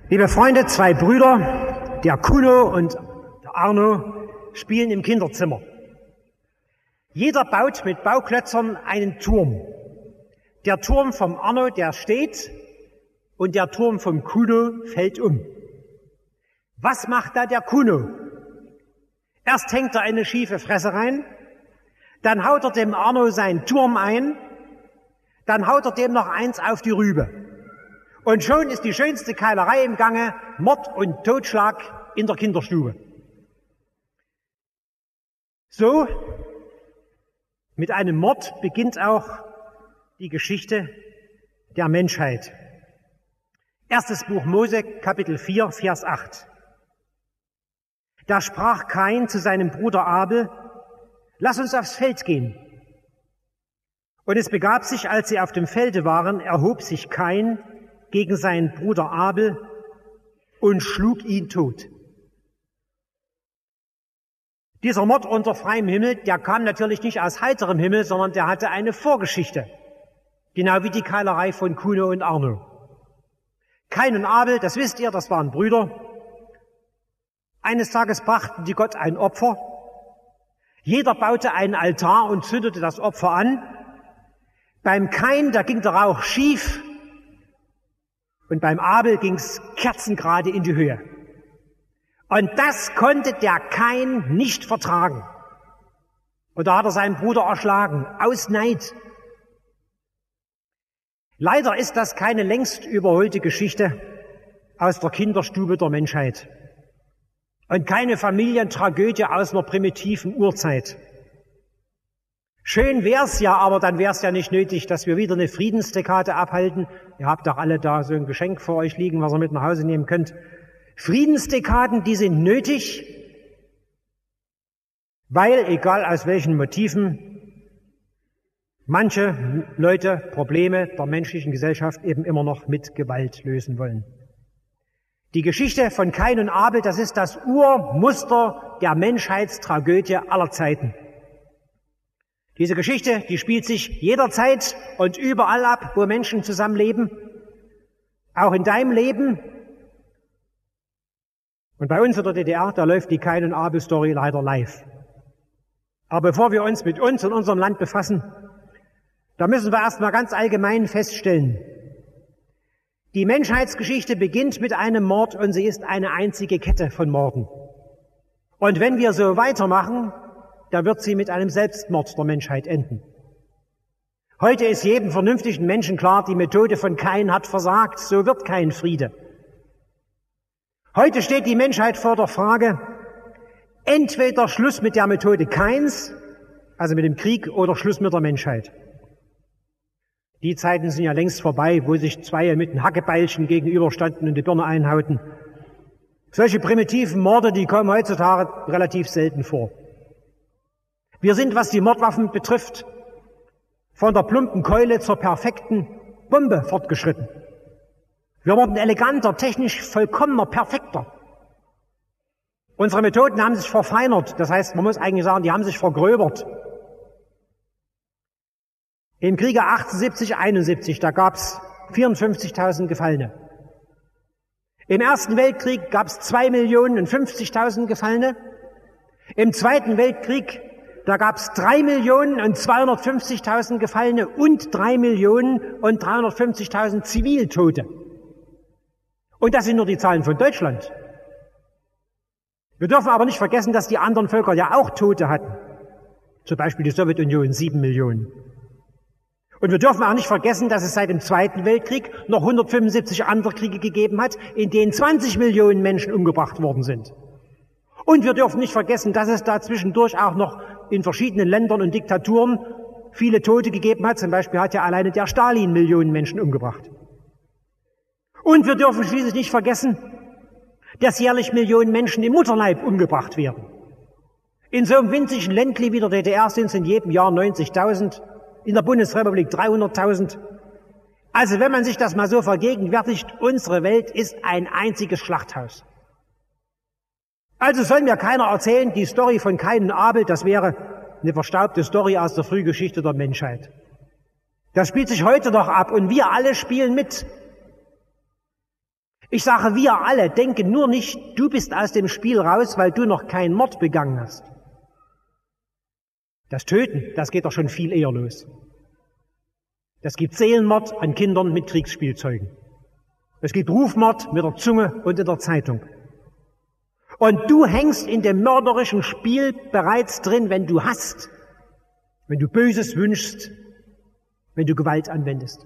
Liebe Freunde, zwei Brüder, der Kuno und der Arno, spielen im Kinderzimmer. Jeder baut mit Bauklötzern einen Turm. Der Turm vom Arno, der steht, und der Turm vom Kuno fällt um. Was macht da der Kuno? Erst hängt er eine schiefe Fresse rein, dann haut er dem Arno seinen Turm ein, dann haut er dem noch eins auf die Rübe. Und schon ist die schönste Keilerei im Gange, Mord und Totschlag in der Kinderstube. So, mit einem Mord beginnt auch die Geschichte der Menschheit. Erstes Buch Mose, Kapitel 4, Vers 8. Da sprach Kain zu seinem Bruder Abel: Lass uns aufs Feld gehen. Und es begab sich, als sie auf dem Felde waren, erhob sich Kain gegen seinen Bruder Abel und schlug ihn tot. Dieser Mord unter freiem Himmel, der kam natürlich nicht aus heiterem Himmel, sondern der hatte eine Vorgeschichte. Genau wie die Keilerei von Kuno und Arno. Kain und Abel, das wisst ihr, das waren Brüder. Eines Tages brachten die Gott ein Opfer. Jeder baute einen Altar und zündete das Opfer an. Beim Kain, da ging der Rauch schief. Und beim Abel ging's kerzengerade in die Höhe. Und das konnte der Kain nicht vertragen. Und da hat er seinen Bruder erschlagen, aus Neid. Leider ist das keine längst überholte Geschichte aus der Kinderstube der Menschheit. Und keine Familientragödie aus einer primitiven Urzeit. Schön wär's ja, aber dann wär's ja nicht nötig, dass wir wieder eine Friedensdekade abhalten. Ihr habt doch alle da so ein Geschenk vor euch liegen, was ihr mit nach Hause nehmen könnt. Friedensdekaden, die sind nötig, weil, egal aus welchen Motiven, manche Leute Probleme der menschlichen Gesellschaft eben immer noch mit Gewalt lösen wollen. Die Geschichte von Kain und Abel, das ist das Urmuster der Menschheitstragödie aller Zeiten. Diese Geschichte, die spielt sich jederzeit und überall ab, wo Menschen zusammenleben. Auch in deinem Leben. Und bei uns in der DDR, da läuft die Kain und Abel Story leider live. Aber bevor wir uns mit uns und unserem Land befassen, da müssen wir erstmal ganz allgemein feststellen: Die Menschheitsgeschichte beginnt mit einem Mord und sie ist eine einzige Kette von Morden. Und wenn wir so weitermachen, da wird sie mit einem Selbstmord der Menschheit enden. Heute ist jedem vernünftigen Menschen klar, die Methode von Kain hat versagt, so wird kein Friede. Heute steht die Menschheit vor der Frage, entweder Schluss mit der Methode Kains, also mit dem Krieg, oder Schluss mit der Menschheit. Die Zeiten sind ja längst vorbei, wo sich zwei mit einem Hackebeilchen gegenüberstanden und die Birne einhauten. Solche primitiven Morde, die kommen heutzutage relativ selten vor. Wir sind, was die Mordwaffen betrifft, von der plumpen Keule zur perfekten Bombe fortgeschritten. Wir wurden eleganter, technisch vollkommener, perfekter. Unsere Methoden haben sich verfeinert. Das heißt, man muss eigentlich sagen, die haben sich vergröbert. Im Kriege 78, 71, da gab's 54.000 Gefallene. Im Ersten Weltkrieg gab's 2.050.000 Gefallene. Im Zweiten Weltkrieg da gab's 3.250.000 Gefallene und 3.350.000 Ziviltote. Und das sind nur die Zahlen von Deutschland. Wir dürfen aber nicht vergessen, dass die anderen Völker ja auch Tote hatten. Zum Beispiel die Sowjetunion, 7 Millionen. Und wir dürfen auch nicht vergessen, dass es seit dem Zweiten Weltkrieg noch 175 andere Kriege gegeben hat, in denen 20 Millionen Menschen umgebracht worden sind. Und wir dürfen nicht vergessen, dass es da zwischendurch auch noch in verschiedenen Ländern und Diktaturen viele Tote gegeben hat. Zum Beispiel hat ja alleine der Stalin Millionen Menschen umgebracht. Und wir dürfen schließlich nicht vergessen, dass jährlich Millionen Menschen im Mutterleib umgebracht werden. In so einem winzigen Ländli wie der DDR sind es in jedem Jahr 90.000, in der Bundesrepublik 300.000. Also wenn man sich das mal so vergegenwärtigt, unsere Welt ist ein einziges Schlachthaus. Also soll mir keiner erzählen, die Story von Kain und Abel, das wäre eine verstaubte Story aus der Frühgeschichte der Menschheit. Das spielt sich heute noch ab und wir alle spielen mit. Ich sage, wir alle denken nur nicht, du bist aus dem Spiel raus, weil du noch keinen Mord begangen hast. Das Töten, das geht doch schon viel eher los. Es gibt Seelenmord an Kindern mit Kriegsspielzeugen. Es gibt Rufmord mit der Zunge und in der Zeitung. Und du hängst in dem mörderischen Spiel bereits drin, wenn du hasst, wenn du Böses wünschst, wenn du Gewalt anwendest.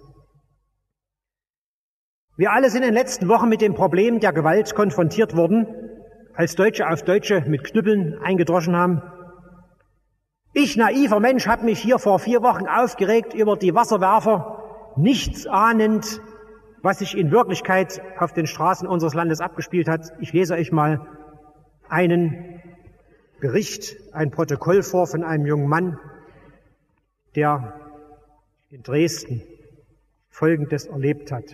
Wir alle sind in den letzten Wochen mit dem Problem der Gewalt konfrontiert worden, als Deutsche auf Deutsche mit Knüppeln eingedroschen haben. Ich, naiver Mensch, habe mich hier vor 4 Wochen aufgeregt über die Wasserwerfer, nichts ahnend, was sich in Wirklichkeit auf den Straßen unseres Landes abgespielt hat. Ich lese euch mal einen Bericht, ein Protokoll vor von einem jungen Mann, der in Dresden Folgendes erlebt hat.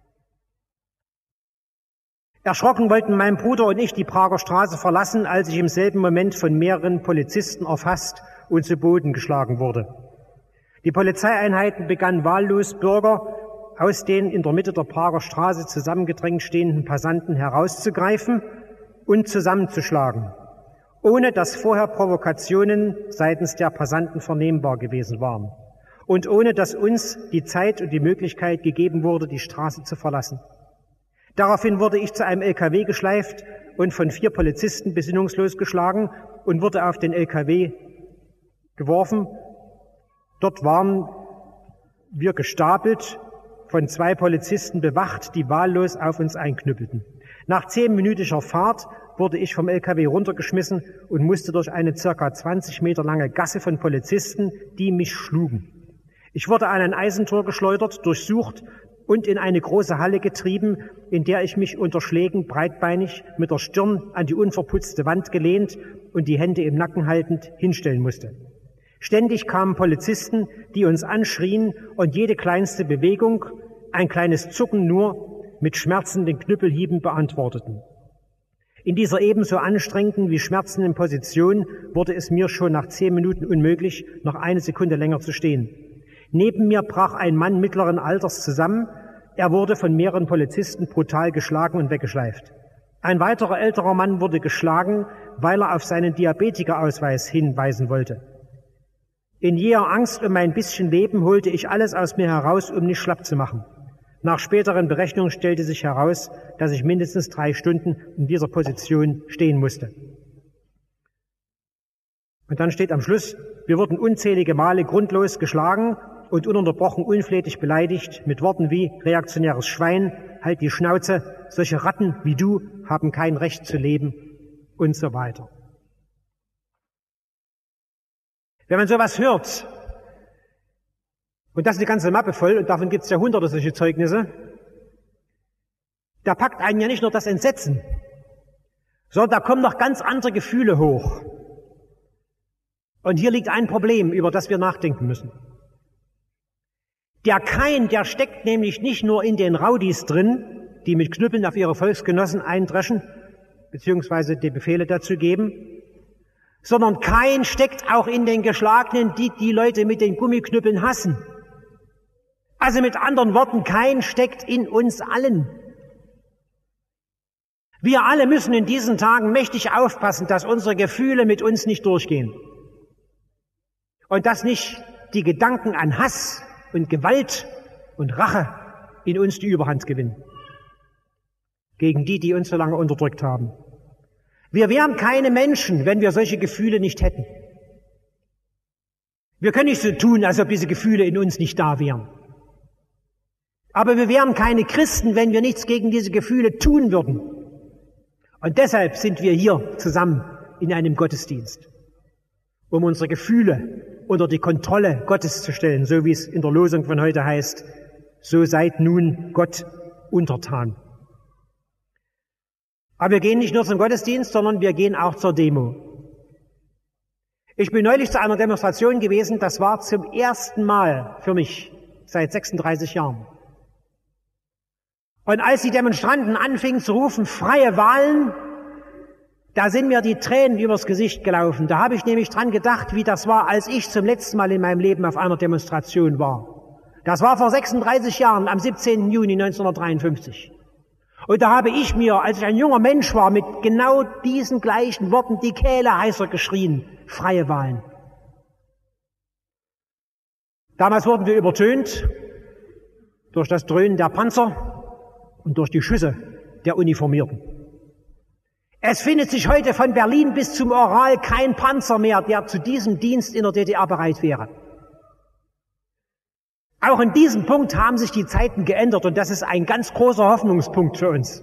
Erschrocken wollten mein Bruder und ich die Prager Straße verlassen, als ich im selben Moment von mehreren Polizisten erfasst und zu Boden geschlagen wurde. Die Polizeieinheiten begannen wahllos Bürger aus den in der Mitte der Prager Straße zusammengedrängt stehenden Passanten herauszugreifen und zusammenzuschlagen, ohne dass vorher Provokationen seitens der Passanten vernehmbar gewesen waren und ohne dass uns die Zeit und die Möglichkeit gegeben wurde, die Straße zu verlassen. Daraufhin wurde ich zu einem LKW geschleift und von 4 Polizisten besinnungslos geschlagen und wurde auf den LKW geworfen. Dort waren wir gestapelt, von 2 Polizisten bewacht, die wahllos auf uns einknüppelten. Nach 10-minütiger Fahrt wurde ich vom LKW runtergeschmissen und musste durch eine circa 20 Meter lange Gasse von Polizisten, die mich schlugen. Ich wurde an ein Eisentor geschleudert, durchsucht und in eine große Halle getrieben, in der ich mich unter Schlägen breitbeinig mit der Stirn an die unverputzte Wand gelehnt und die Hände im Nacken haltend hinstellen musste. Ständig kamen Polizisten, die uns anschrien und jede kleinste Bewegung, ein kleines Zucken nur, mit schmerzenden Knüppelhieben beantworteten. In dieser ebenso anstrengenden wie schmerzenden Position wurde es mir schon nach 10 Minuten unmöglich, noch eine Sekunde länger zu stehen. Neben mir brach ein Mann mittleren Alters zusammen. Er wurde von mehreren Polizisten brutal geschlagen und weggeschleift. Ein weiterer älterer Mann wurde geschlagen, weil er auf seinen Diabetikerausweis hinweisen wollte. In jäher Angst um mein bisschen Leben holte ich alles aus mir heraus, um nicht schlapp zu machen. Nach späteren Berechnungen stellte sich heraus, dass ich mindestens 3 Stunden in dieser Position stehen musste. Und dann steht am Schluss, wir wurden unzählige Male grundlos geschlagen und ununterbrochen unflätig beleidigt mit Worten wie reaktionäres Schwein, halt die Schnauze, solche Ratten wie du haben kein Recht zu leben und so weiter. Wenn man sowas hört, und das ist eine ganze Mappe voll, und davon gibt es ja hunderte solche Zeugnisse, da packt einen ja nicht nur das Entsetzen, sondern da kommen noch ganz andere Gefühle hoch. Und hier liegt ein Problem, über das wir nachdenken müssen. Der Kain, der steckt nämlich nicht nur in den Raudis drin, die mit Knüppeln auf ihre Volksgenossen eindreschen, beziehungsweise die Befehle dazu geben, sondern Kain steckt auch in den Geschlagenen, die die Leute mit den Gummiknüppeln hassen. Also mit anderen Worten, Kain steckt in uns allen. Wir alle müssen in diesen Tagen mächtig aufpassen, dass unsere Gefühle mit uns nicht durchgehen. Und dass nicht die Gedanken an Hass und Gewalt und Rache in uns die Überhand gewinnen. Gegen die, die uns so lange unterdrückt haben. Wir wären keine Menschen, wenn wir solche Gefühle nicht hätten. Wir können nicht so tun, als ob diese Gefühle in uns nicht da wären. Aber wir wären keine Christen, wenn wir nichts gegen diese Gefühle tun würden. Und deshalb sind wir hier zusammen in einem Gottesdienst, um unsere Gefühle unter die Kontrolle Gottes zu stellen, so wie es in der Losung von heute heißt, so seid nun Gott untertan. Aber wir gehen nicht nur zum Gottesdienst, sondern wir gehen auch zur Demo. Ich bin neulich zu einer Demonstration gewesen, das war zum ersten Mal für mich seit 36 Jahren. Und als die Demonstranten anfingen zu rufen, freie Wahlen, da sind mir die Tränen übers Gesicht gelaufen. Da habe ich nämlich dran gedacht, wie das war, als ich zum letzten Mal in meinem Leben auf einer Demonstration war. Das war vor 36 Jahren, am 17. Juni 1953. Und da habe ich mir, als ich ein junger Mensch war, mit genau diesen gleichen Worten die Kehle heißer geschrien: freie Wahlen. Damals wurden wir übertönt durch das Dröhnen der Panzer und durch die Schüsse der Uniformierten. Es findet sich heute von Berlin bis zum Ural kein Panzer mehr, der zu diesem Dienst in der DDR bereit wäre. Auch in diesem Punkt haben sich die Zeiten geändert und das ist ein ganz großer Hoffnungspunkt für uns.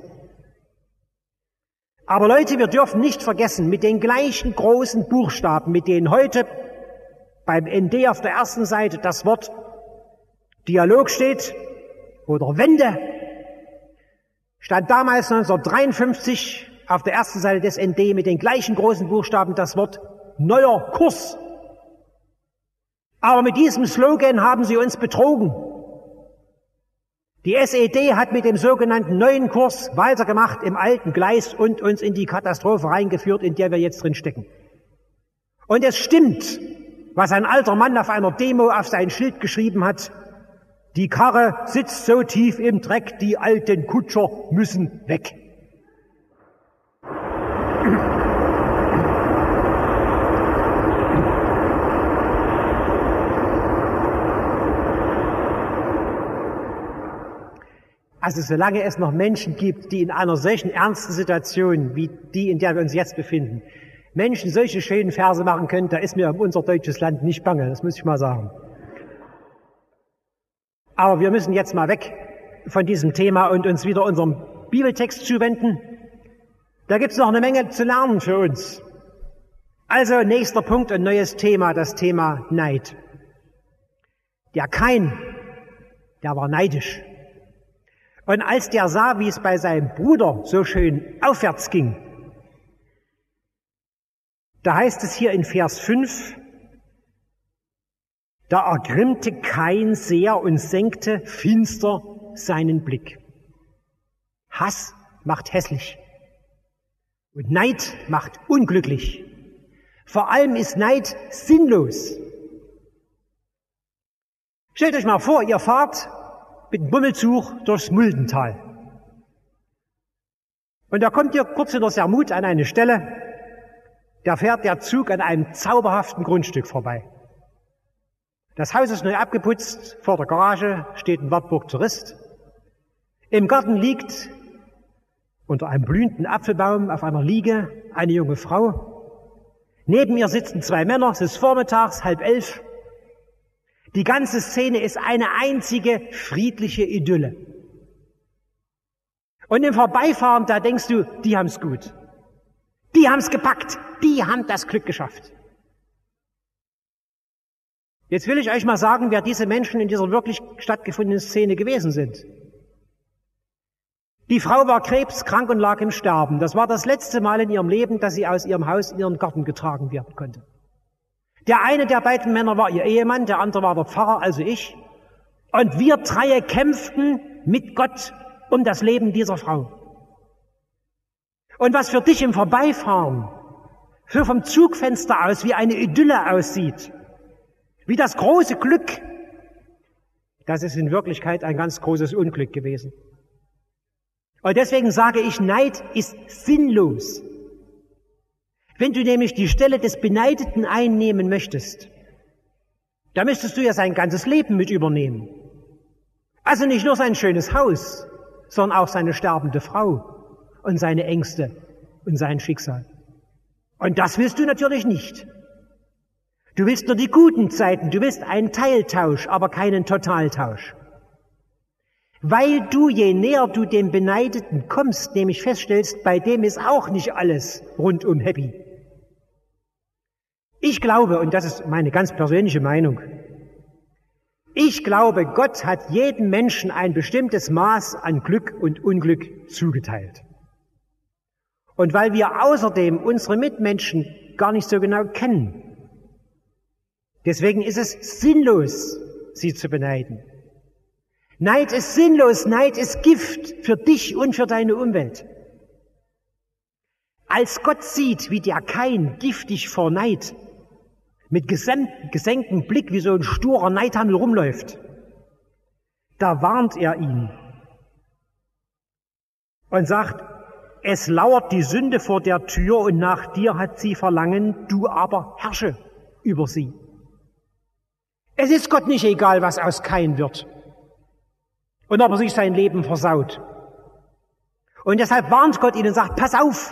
Aber Leute, wir dürfen nicht vergessen, mit den gleichen großen Buchstaben, mit denen heute beim ND auf der ersten Seite das Wort Dialog steht oder Wende, stand damals 1953 auf der ersten Seite des ND mit den gleichen großen Buchstaben das Wort neuer Kurs. Aber mit diesem Slogan haben sie uns betrogen. Die SED hat mit dem sogenannten neuen Kurs weitergemacht im alten Gleis und uns in die Katastrophe reingeführt, in der wir jetzt drin stecken. Und es stimmt, was ein alter Mann auf einer Demo auf sein Schild geschrieben hat: Die Karre sitzt so tief im Dreck, die alten Kutscher müssen weg. Also solange es noch Menschen gibt, die in einer solchen ernsten Situation wie die, in der wir uns jetzt befinden, Menschen solche schönen Verse machen können, da ist mir um unser deutsches Land nicht bange, das muss ich mal sagen. Aber wir müssen jetzt mal weg von diesem Thema und uns wieder unserem Bibeltext zuwenden. Da gibt's noch eine Menge zu lernen für uns. Also nächster Punkt, ein neues Thema, das Thema Neid. Der Kain, der war neidisch. Und als der sah, wie es bei seinem Bruder so schön aufwärts ging, da heißt es hier in Vers 5, da ergrimmte Kain sehr und senkte finster seinen Blick. Hass macht hässlich und Neid macht unglücklich. Vor allem ist Neid sinnlos. Stellt euch mal vor, ihr fahrt mit dem Bummelzug durchs Muldental. Und da kommt ihr kurz in der Sermut an eine Stelle, da fährt der Zug an einem zauberhaften Grundstück vorbei. Das Haus ist neu abgeputzt, vor der Garage steht ein Wartburg Tourist. Im Garten liegt unter einem blühenden Apfelbaum auf einer Liege eine junge Frau. Neben ihr sitzen zwei Männer, es ist vormittags, 10:30. Die ganze Szene ist eine einzige friedliche Idylle. Und im Vorbeifahren, da denkst du, die haben's gut. Die haben's gepackt. Die haben das Glück geschafft. Jetzt will ich euch mal sagen, wer diese Menschen in dieser wirklich stattgefundenen Szene gewesen sind. Die Frau war krebskrank und lag im Sterben. Das war das letzte Mal in ihrem Leben, dass sie aus ihrem Haus in ihren Garten getragen werden konnte. Der eine der beiden Männer war ihr Ehemann, der andere war der Pfarrer, also ich. Und wir drei kämpften mit Gott um das Leben dieser Frau. Und was für dich im Vorbeifahren so vom Zugfenster aus wie eine Idylle aussieht, wie das große Glück, das ist in Wirklichkeit ein ganz großes Unglück gewesen. Und deswegen sage ich, Neid ist sinnlos. Wenn du nämlich die Stelle des Beneideten einnehmen möchtest, da müsstest du ja sein ganzes Leben mit übernehmen. Also nicht nur sein schönes Haus, sondern auch seine sterbende Frau und seine Ängste und sein Schicksal. Und das willst du natürlich nicht. Du willst nur die guten Zeiten, du willst einen Teiltausch, aber keinen Totaltausch. Weil du, je näher du dem Beneideten kommst, nämlich feststellst, bei dem ist auch nicht alles rundum happy. Ich glaube, und das ist meine ganz persönliche Meinung, ich glaube, Gott hat jedem Menschen ein bestimmtes Maß an Glück und Unglück zugeteilt. Und weil wir außerdem unsere Mitmenschen gar nicht so genau kennen, deswegen ist es sinnlos, sie zu beneiden. Neid ist sinnlos, Neid ist Gift für dich und für deine Umwelt. Als Gott sieht, wie der Kain giftig vor Neid mit gesenktem Blick wie so ein sturer Neidhammel rumläuft, da warnt er ihn. und sagt, es lauert die Sünde vor der Tür und nach dir hat sie Verlangen, du aber herrsche über sie. Es ist Gott nicht egal, was aus Kain wird und ob er sich sein Leben versaut. Und deshalb warnt Gott ihn und sagt, pass auf,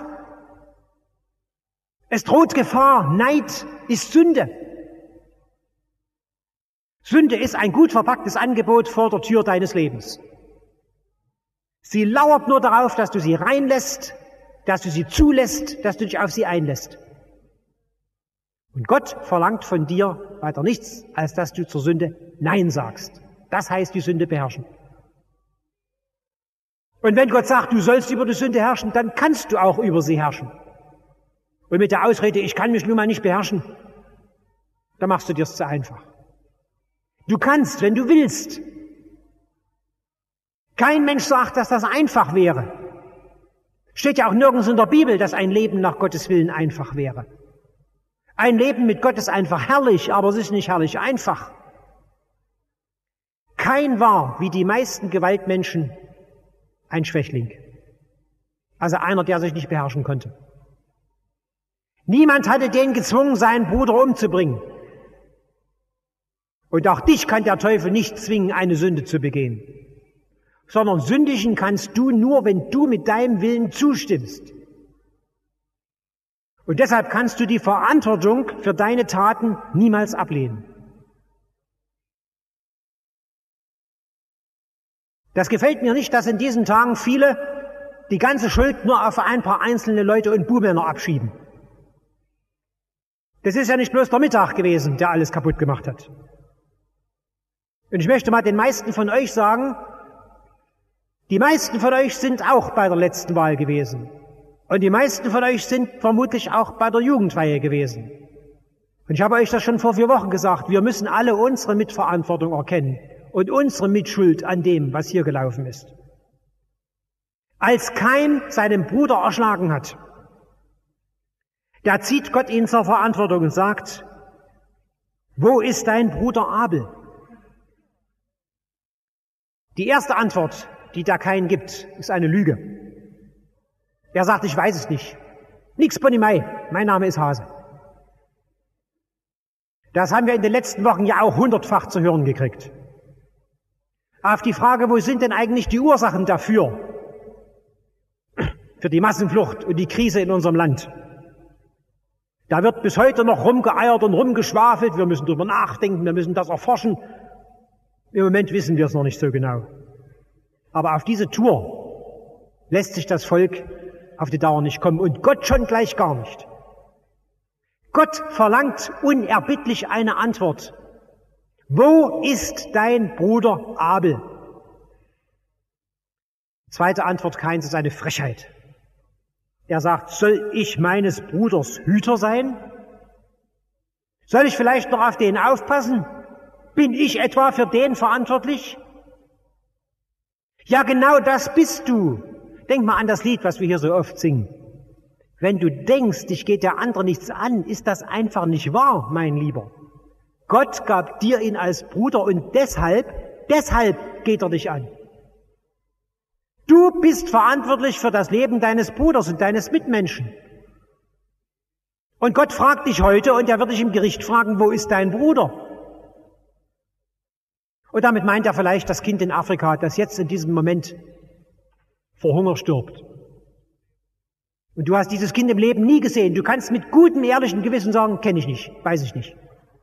es droht Gefahr, Neid ist Sünde. Sünde ist ein gut verpacktes Angebot vor der Tür deines Lebens. Sie lauert nur darauf, dass du sie reinlässt, dass du sie zulässt, dass du dich auf sie einlässt. Und Gott verlangt von dir weiter nichts, als dass du zur Sünde Nein sagst. Das heißt, die Sünde beherrschen. Und wenn Gott sagt, du sollst über die Sünde herrschen, dann kannst du auch über sie herrschen. Und mit der Ausrede, ich kann mich nun mal nicht beherrschen, dann machst du dir's zu einfach. Du kannst, wenn du willst. Kein Mensch sagt, dass das einfach wäre. Steht ja auch nirgends in der Bibel, dass ein Leben nach Gottes Willen einfach wäre. Ein Leben mit Gott ist einfach herrlich, aber es ist nicht herrlich einfach. Kain war, wie die meisten Gewaltmenschen, ein Schwächling. Also einer, der sich nicht beherrschen konnte. Niemand hatte den gezwungen, seinen Bruder umzubringen. Und auch dich kann der Teufel nicht zwingen, eine Sünde zu begehen. Sondern sündigen kannst du nur, wenn du mit deinem Willen zustimmst. Und deshalb kannst du die Verantwortung für deine Taten niemals ablehnen. Das gefällt mir nicht, dass in diesen Tagen viele die ganze Schuld nur auf ein paar einzelne Leute und Buhmänner abschieben. Das ist ja nicht bloß der Mittag gewesen, der alles kaputt gemacht hat. Und ich möchte mal den meisten von euch sagen, die meisten von euch sind auch bei der letzten Wahl gewesen. Und die meisten von euch sind vermutlich auch bei der Jugendweihe gewesen. Und ich habe euch das schon vor 4 Wochen gesagt, wir müssen alle unsere Mitverantwortung erkennen und unsere Mitschuld an dem, was hier gelaufen ist. Als Kain seinen Bruder erschlagen hat, da zieht Gott ihn zur Verantwortung und sagt, wo ist dein Bruder Abel? Die erste Antwort, die der Kain gibt, ist eine Lüge. Er sagt, ich weiß es nicht. Nix Bonimei, mein Name ist Hase. Das haben wir in den letzten Wochen ja auch 100-fach zu hören gekriegt. Auf die Frage, wo sind denn eigentlich die Ursachen dafür? Für die Massenflucht und die Krise in unserem Land. Da wird bis heute noch rumgeeiert und rumgeschwafelt. Wir müssen drüber nachdenken, wir müssen das erforschen. Im Moment wissen wir es noch nicht so genau. Aber auf diese Tour lässt sich das Volk auf die Dauer nicht kommen und Gott schon gleich gar nicht. Gott verlangt unerbittlich eine Antwort. Wo ist dein Bruder Abel? Zweite Antwort Kains ist eine Frechheit. Er sagt, soll ich meines Bruders Hüter sein? Soll ich vielleicht noch auf den aufpassen? Bin ich etwa für den verantwortlich? Ja, genau das bist du. Denk mal an das Lied, was wir hier so oft singen. Wenn du denkst, dich geht der andere nichts an, ist das einfach nicht wahr, mein Lieber. Gott gab dir ihn als Bruder und deshalb geht er dich an. Du bist verantwortlich für das Leben deines Bruders und deines Mitmenschen. Und Gott fragt dich heute und er wird dich im Gericht fragen, wo ist dein Bruder? Und damit meint er vielleicht das Kind in Afrika, das jetzt in diesem Moment vor Hunger stirbt. Und du hast dieses Kind im Leben nie gesehen. Du kannst mit gutem, ehrlichen Gewissen sagen, kenne ich nicht, weiß ich nicht.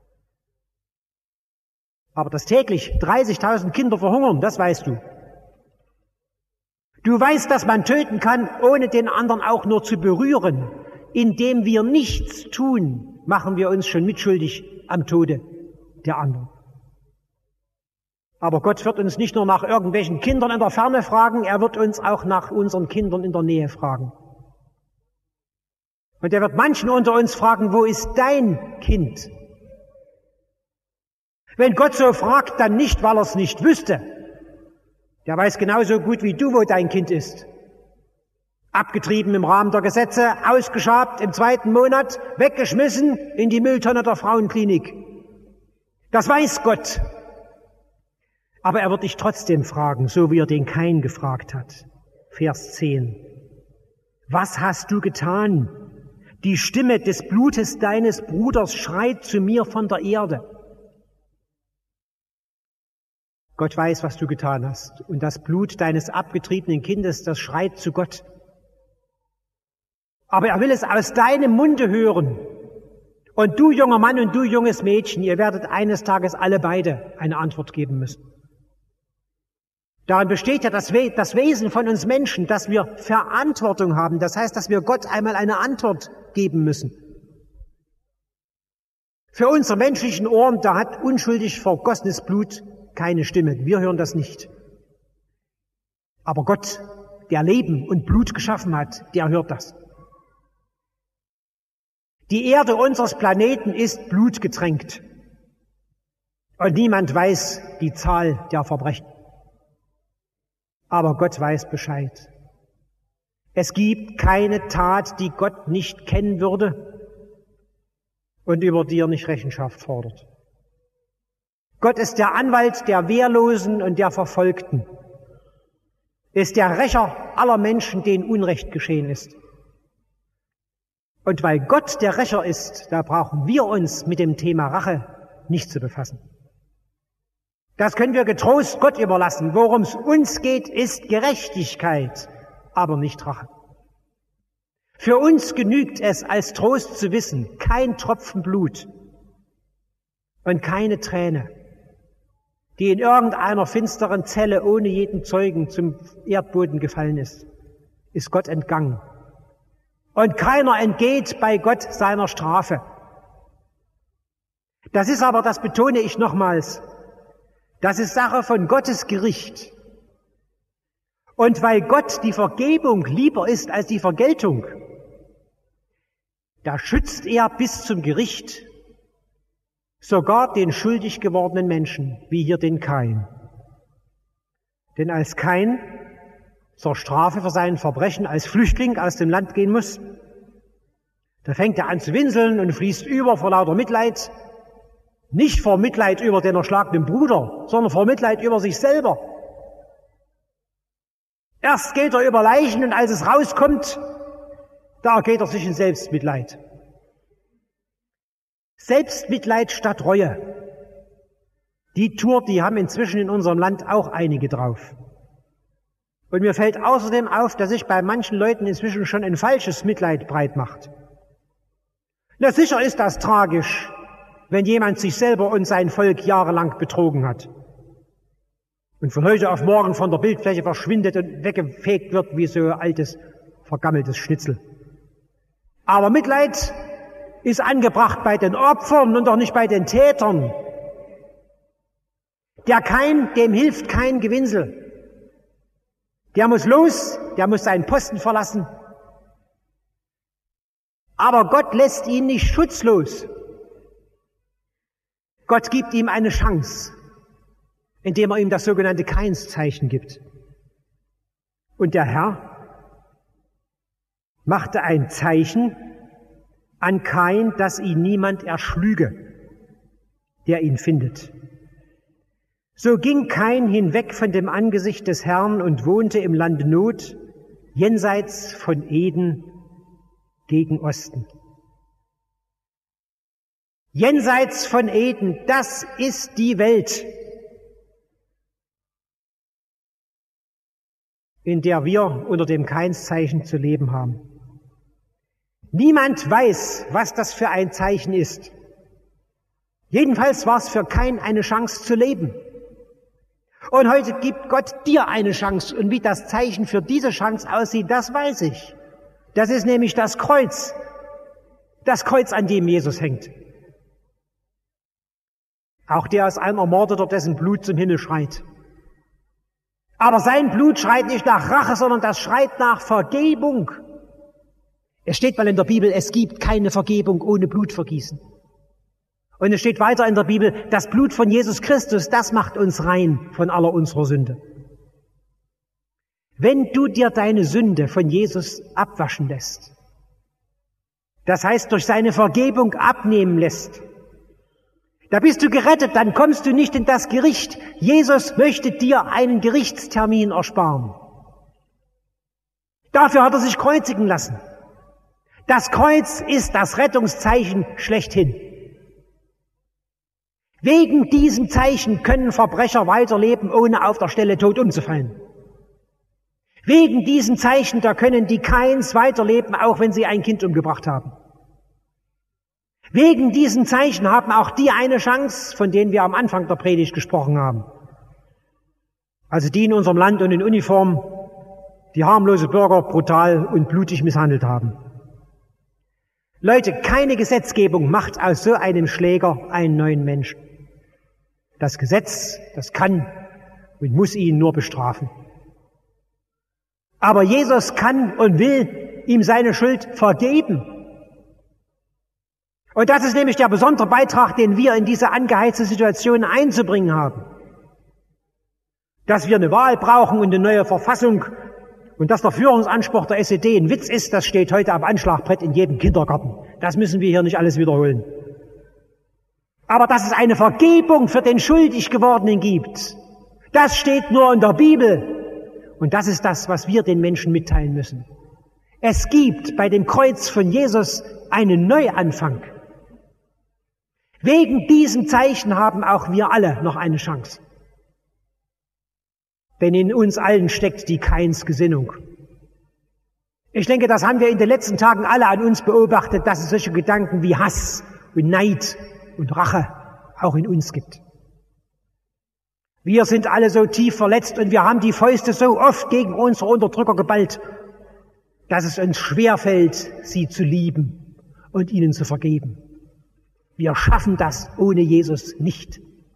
Aber dass täglich 30.000 Kinder verhungern, das weißt du. Du weißt, dass man töten kann, ohne den anderen auch nur zu berühren. Indem wir nichts tun, machen wir uns schon mitschuldig am Tode der anderen. Aber Gott wird uns nicht nur nach irgendwelchen Kindern in der Ferne fragen, er wird uns auch nach unseren Kindern in der Nähe fragen. Und er wird manchen unter uns fragen, wo ist dein Kind? Wenn Gott so fragt, dann nicht, weil er es nicht wüsste. Der weiß genauso gut wie du, wo dein Kind ist. Abgetrieben im Rahmen der Gesetze, ausgeschabt im 2. Monat, weggeschmissen in die Mülltonne der Frauenklinik. Das weiß Gott. Aber er wird dich trotzdem fragen, so wie er den Kain gefragt hat. Vers 10. Was hast du getan? Die Stimme des Blutes deines Bruders schreit zu mir von der Erde. Gott weiß, was du getan hast. Und das Blut deines abgetriebenen Kindes, das schreit zu Gott. Aber er will es aus deinem Munde hören. Und du, junger Mann, und du, junges Mädchen, ihr werdet eines Tages alle beide eine Antwort geben müssen. Darin besteht ja das Wesen von uns Menschen, dass wir Verantwortung haben. Das heißt, dass wir Gott einmal eine Antwort geben müssen. Für unsere menschlichen Ohren, da hat unschuldig vergossenes Blut keine Stimme. Wir hören das nicht. Aber Gott, der Leben und Blut geschaffen hat, der hört das. Die Erde unseres Planeten ist blutgetränkt. Und niemand weiß die Zahl der Verbrechen. Aber Gott weiß Bescheid. Es gibt keine Tat, die Gott nicht kennen würde und über die er nicht Rechenschaft fordert. Gott ist der Anwalt der Wehrlosen und der Verfolgten, ist der Rächer aller Menschen, denen Unrecht geschehen ist. Und weil Gott der Rächer ist, da brauchen wir uns mit dem Thema Rache nicht zu befassen. Das können wir getrost Gott überlassen. Worum es uns geht, ist Gerechtigkeit, aber nicht Rache. Für uns genügt es als Trost zu wissen, kein Tropfen Blut und keine Träne, die in irgendeiner finsteren Zelle ohne jeden Zeugen zum Erdboden gefallen ist Gott entgangen. Und keiner entgeht bei Gott seiner Strafe. Das ist aber, das betone ich nochmals, das ist Sache von Gottes Gericht. Und weil Gott die Vergebung lieber ist als die Vergeltung, da schützt er bis zum Gericht sogar den schuldig gewordenen Menschen, wie hier den Kain. Denn als Kain zur Strafe für sein Verbrechen als Flüchtling aus dem Land gehen muss, da fängt er an zu winseln und fließt über vor lauter Mitleid. Nicht vor Mitleid über den erschlagenen Bruder, sondern vor Mitleid über sich selber. Erst geht er über Leichen und als es rauskommt, da ergeht er sich in Selbstmitleid. Selbstmitleid statt Reue. Die Tour, die haben inzwischen in unserem Land auch einige drauf. Und mir fällt außerdem auf, dass sich bei manchen Leuten inzwischen schon ein falsches Mitleid breit macht. Na sicher ist das tragisch, wenn jemand sich selber und sein Volk jahrelang betrogen hat und von heute auf morgen von der Bildfläche verschwindet und weggefegt wird wie so altes, vergammeltes Schnitzel. Aber Mitleid ist angebracht bei den Opfern und doch nicht bei den Tätern. Dem hilft kein Gewinsel. Der muss los, der muss seinen Posten verlassen. Aber Gott lässt ihn nicht schutzlos. Gott gibt ihm eine Chance, indem er ihm das sogenannte Kainszeichen gibt. Und der Herr machte ein Zeichen an Kain, dass ihn niemand erschlüge, der ihn findet. So ging Kain hinweg von dem Angesicht des Herrn und wohnte im Lande Not, jenseits von Eden gegen Osten. Jenseits von Eden, das ist die Welt, in der wir unter dem Kainszeichen zu leben haben. Niemand weiß, was das für ein Zeichen ist. Jedenfalls war es für Kain eine Chance zu leben. Und heute gibt Gott dir eine Chance. Und wie das Zeichen für diese Chance aussieht, das weiß ich. Das ist nämlich das Kreuz, an dem Jesus hängt. Auch der ist ein Ermordeter, dessen Blut zum Himmel schreit. Aber sein Blut schreit nicht nach Rache, sondern das schreit nach Vergebung. Es steht mal in der Bibel, es gibt keine Vergebung ohne Blutvergießen. Und es steht weiter in der Bibel, das Blut von Jesus Christus, das macht uns rein von aller unserer Sünde. Wenn du dir deine Sünde von Jesus abwaschen lässt, das heißt durch seine Vergebung abnehmen lässt, da bist du gerettet, dann kommst du nicht in das Gericht. Jesus möchte dir einen Gerichtstermin ersparen. Dafür hat er sich kreuzigen lassen. Das Kreuz ist das Rettungszeichen schlechthin. Wegen diesem Zeichen können Verbrecher weiterleben, ohne auf der Stelle tot umzufallen. Wegen diesem Zeichen, da können die Kains weiterleben, auch wenn sie ein Kind umgebracht haben. Wegen diesem Zeichen haben auch die eine Chance, von denen wir am Anfang der Predigt gesprochen haben. Also die in unserem Land und in Uniform die harmlose Bürger brutal und blutig misshandelt haben. Leute, keine Gesetzgebung macht aus so einem Schläger einen neuen Menschen. Das Gesetz, das kann und muss ihn nur bestrafen. Aber Jesus kann und will ihm seine Schuld vergeben. Und das ist nämlich der besondere Beitrag, den wir in diese angeheizte Situation einzubringen haben. Dass wir eine Wahl brauchen und eine neue Verfassung und dass der Führungsanspruch der SED ein Witz ist, das steht heute am Anschlagbrett in jedem Kindergarten. Das müssen wir hier nicht alles wiederholen. Aber dass es eine Vergebung für den schuldig Gewordenen gibt, das steht nur in der Bibel. Und das ist das, was wir den Menschen mitteilen müssen. Es gibt bei dem Kreuz von Jesus einen Neuanfang. Wegen diesem Zeichen haben auch wir alle noch eine Chance. Denn in uns allen steckt die Kainsgesinnung. Ich denke, das haben wir in den letzten Tagen alle an uns beobachtet, dass es solche Gedanken wie Hass und Neid und Rache auch in uns gibt. Wir sind alle so tief verletzt und wir haben die Fäuste so oft gegen unsere Unterdrücker geballt, dass es uns schwerfällt, sie zu lieben und ihnen zu vergeben. Wir schaffen das ohne Jesus nicht.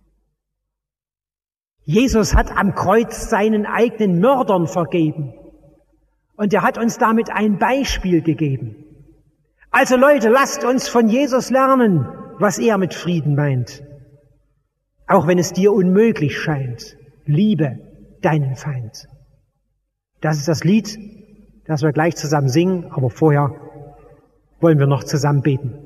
Jesus hat am Kreuz seinen eigenen Mördern vergeben. Und er hat uns damit ein Beispiel gegeben. Also Leute, lasst uns von Jesus lernen, was er mit Frieden meint. Auch wenn es dir unmöglich scheint. Liebe deinen Feind. Das ist das Lied, das wir gleich zusammen singen, aber vorher wollen wir noch zusammen beten.